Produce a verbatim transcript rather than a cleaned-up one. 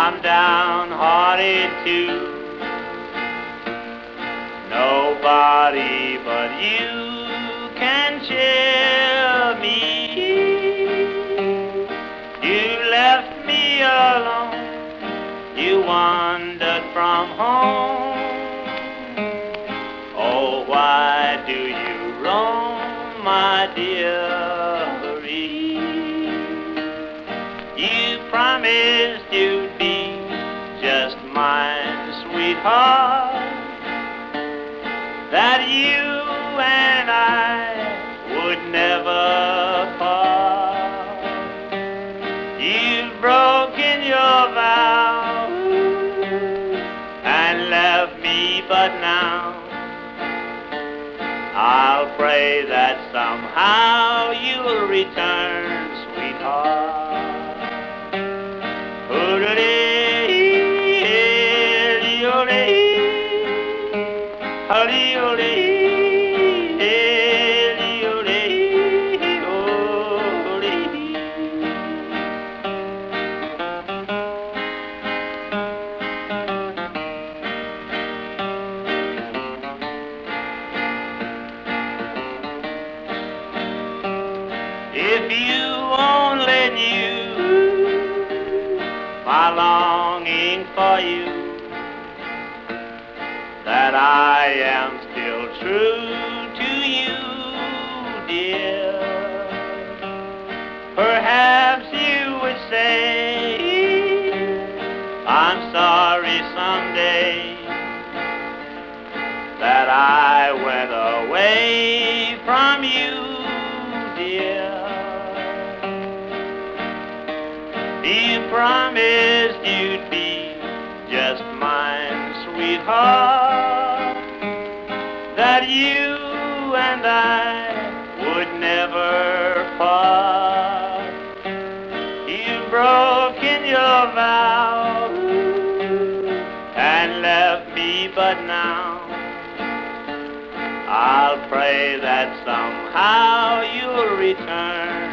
I'm downhearted too. Nobody but you can cheer me. You left me alone. You wandered from home. Oh, why do you roam, my dearie? You promised you'd be just mine, sweetheart, that you and I would never part. You've broken your vow and left me, but now I'll pray that somehow you'll return, sweetheart. If you only knew my longing for you, that I am still true to you, dear. Perhaps you would say, I'm sorry someday that I went away from you, dear. You promised you'd be just mine, sweetheart, that you and I would never part. You've broken your vow and left me, but now I'll pray that somehow you'll return.